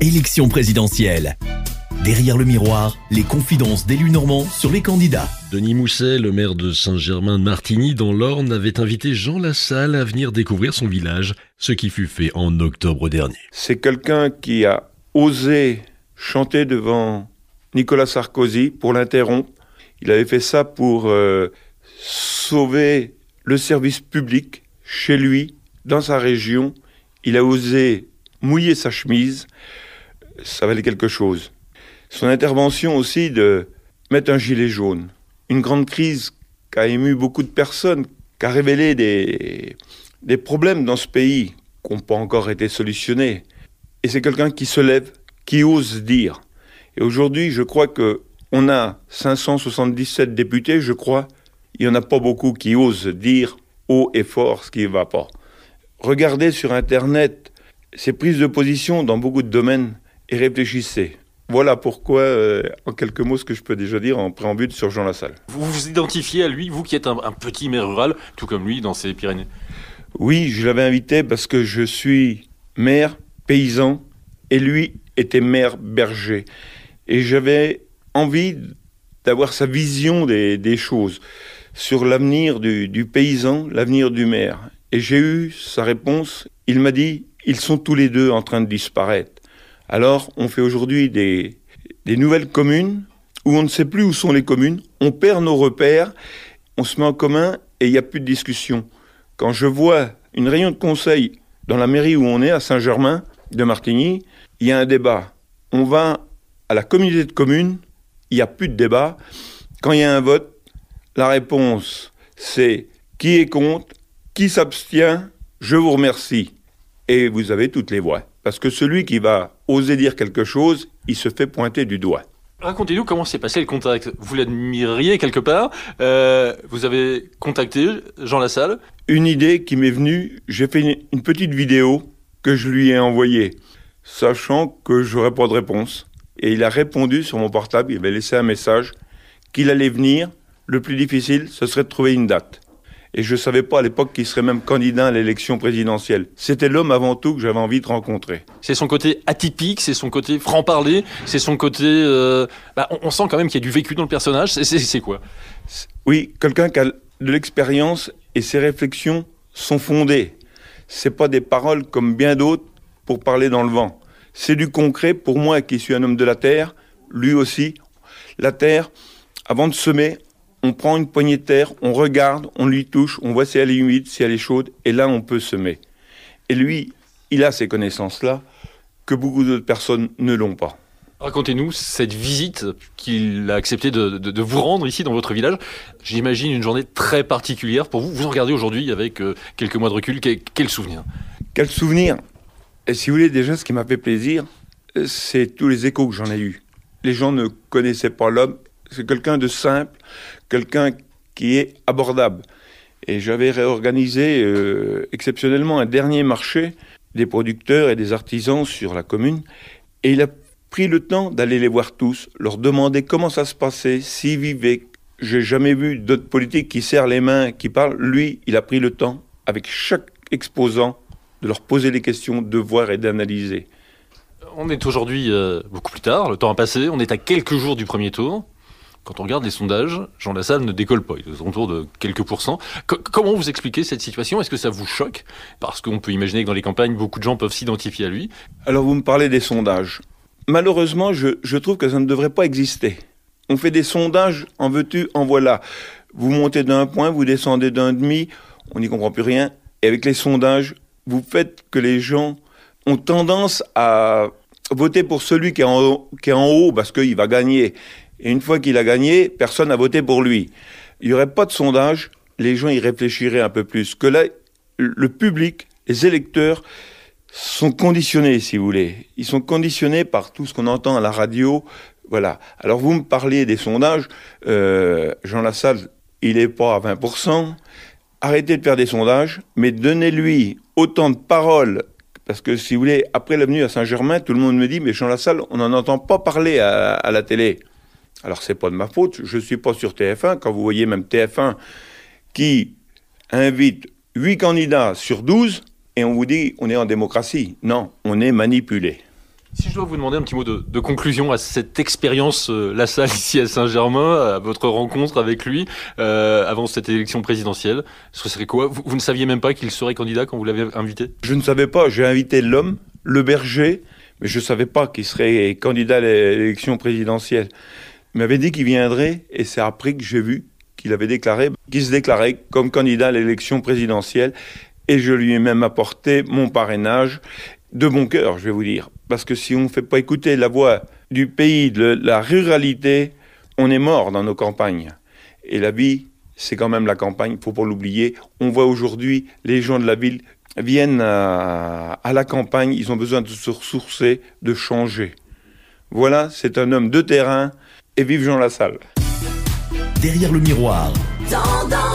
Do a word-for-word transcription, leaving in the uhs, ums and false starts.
Élection présidentielle. Derrière le miroir, les confidences d'élus normands sur les candidats. Denis Mousset, le maire de Saint-Germain-de-Martigny dans l'Orne, avait invité Jean Lassalle à venir découvrir son village, ce qui fut fait en octobre dernier. C'est quelqu'un qui a osé chanter devant Nicolas Sarkozy pour l'interrompre. Il avait fait ça pour euh, sauver le service public chez lui, dans sa région. Il a osé mouiller sa chemise. Ça valait quelque chose. Son intervention aussi de mettre un gilet jaune. Une grande crise qui a ému beaucoup de personnes, qui a révélé des, des problèmes dans ce pays qui n'ont pas encore été solutionnés. Et c'est quelqu'un qui se lève, qui ose dire. Et aujourd'hui, je crois qu'on a cinq cent soixante-dix-sept députés, je crois. Il n'y en a pas beaucoup qui osent dire haut et fort ce qui ne va pas. Regardez sur Internet ces prises de position dans beaucoup de domaines et réfléchissez. Voilà pourquoi, euh, en quelques mots, ce que je peux déjà dire en préambule sur Jean Lassalle. Vous vous identifiez à lui, vous qui êtes un, un petit maire rural, tout comme lui dans ces Pyrénées? Oui, je l'avais invité parce que je suis maire, paysan, et lui était maire berger. Et j'avais envie d'avoir sa vision des, des choses sur l'avenir du, du paysan, l'avenir du maire. Et j'ai eu sa réponse. Il m'a dit, ils sont tous les deux en train de disparaître. Alors, on fait aujourd'hui des, des nouvelles communes où on ne sait plus où sont les communes. On perd nos repères, on se met en commun et il n'y a plus de discussion. Quand je vois une réunion de conseil dans la mairie où on est, à Saint-Germain de Martigny, il y a un débat. On va à la communauté de communes, il n'y a plus de débat. Quand il y a un vote, la réponse, c'est qui est contre, qui s'abstient, je vous remercie. Et vous avez toutes les voix. Parce que celui qui va oser dire quelque chose, il se fait pointer du doigt. Racontez-nous comment s'est passé le contact. Vous l'admiriez quelque part, euh, vous avez contacté Jean Lassalle. Une idée qui m'est venue, j'ai fait une, une petite vidéo que je lui ai envoyée, sachant que j'aurais pas de réponse. Et il a répondu sur mon portable, il avait laissé un message, qu'il allait venir. Le plus difficile, ce serait de trouver une date. Et je ne savais pas à l'époque qu'il serait même candidat à l'élection présidentielle. C'était l'homme avant tout que j'avais envie de rencontrer. C'est son côté atypique, c'est son côté franc-parler, c'est son côté... Euh, bah, on, on sent quand même qu'il y a du vécu dans le personnage. C'est, c'est, c'est quoi? Oui, quelqu'un qui a de l'expérience et ses réflexions sont fondées. Ce n'est pas des paroles comme bien d'autres pour parler dans le vent. C'est du concret. Pour moi qui suis un homme de la terre, lui aussi, la terre, avant de semer, on prend une poignée de terre, on regarde, on lui touche, on voit si elle est humide, si elle est chaude, et là on peut semer. Et lui, il a ces connaissances-là que beaucoup d'autres personnes ne l'ont pas. Racontez-nous cette visite qu'il a accepté de, de, de vous rendre ici dans votre village. J'imagine une journée très particulière pour vous. Vous en regardez aujourd'hui avec euh, quelques mois de recul. Quel, quel souvenir? Quel souvenir? Et si vous voulez, déjà, ce qui m'a fait plaisir, c'est tous les échos que j'en ai eus. Les gens ne connaissaient pas l'homme. C'est quelqu'un de simple, quelqu'un qui est abordable. Et j'avais réorganisé euh, exceptionnellement un dernier marché des producteurs et des artisans sur la commune. Et il a pris le temps d'aller les voir tous, leur demander comment ça se passait, s'ils vivaient. J'ai jamais vu d'autres politiques qui serrent les mains, qui parlent. Lui, il a pris le temps, avec chaque exposant, de leur poser des questions, de voir et d'analyser. On est aujourd'hui euh, beaucoup plus tard, le temps a passé, on est à quelques jours du premier tour. Quand on regarde les sondages, Jean Lassalle ne décolle pas, il est autour de quelques pourcents. C- comment vous expliquez cette situation? Est-ce que ça vous choque? Parce qu'on peut imaginer que dans les campagnes, beaucoup de gens peuvent s'identifier à lui. Alors vous me parlez des sondages. Malheureusement, je, je trouve que ça ne devrait pas exister. On fait des sondages, en veux-tu, en voilà. Vous montez d'un point, vous descendez d'un demi, on n'y comprend plus rien. Et avec les sondages, vous faites que les gens ont tendance à voter pour celui qui est en haut, qui est en haut parce qu'il va gagner. Et une fois qu'il a gagné, personne n'a voté pour lui. Il n'y aurait pas de sondage, les gens y réfléchiraient un peu plus. Que là, le public, les électeurs sont conditionnés, si vous voulez. Ils sont conditionnés par tout ce qu'on entend à la radio. Voilà. Alors vous me parliez des sondages. Euh, Jean Lassalle, il n'est pas à vingt pour cent. Arrêtez de faire des sondages, mais donnez-lui autant de paroles. Parce que si vous voulez, après la venue à Saint-Germain, tout le monde me dit, mais Jean Lassalle, on n'en entend pas parler à, à la télé. Alors, c'est pas de ma faute, je ne suis pas sur T F un. Quand vous voyez même T F un qui invite huit candidats sur douze, et on vous dit on est en démocratie. Non, on est manipulé. Si je dois vous demander un petit mot de, de conclusion à cette expérience euh, Lassalle ici à Saint-Germain, à votre rencontre avec lui euh, avant cette élection présidentielle, ce serait quoi ? vous, vous ne saviez même pas qu'il serait candidat quand vous l'avez invité ? Je ne savais pas, j'ai invité l'homme, le berger, mais je ne savais pas qu'il serait candidat à l'élection présidentielle. Il m'avait dit qu'il viendrait et c'est après que j'ai vu qu'il avait déclaré qu'il se déclarait comme candidat à l'élection présidentielle et je lui ai même apporté mon parrainage de bon cœur, je vais vous dire. Parce que si on ne fait pas écouter la voix du pays, de la ruralité, on est mort dans nos campagnes. Et la vie, c'est quand même la campagne, il ne faut pas l'oublier. On voit aujourd'hui les gens de la ville viennent à, à la campagne, ils ont besoin de se ressourcer, de changer. Voilà, c'est un homme de terrain et vive Jean Lassalle. Derrière le miroir. Tendance.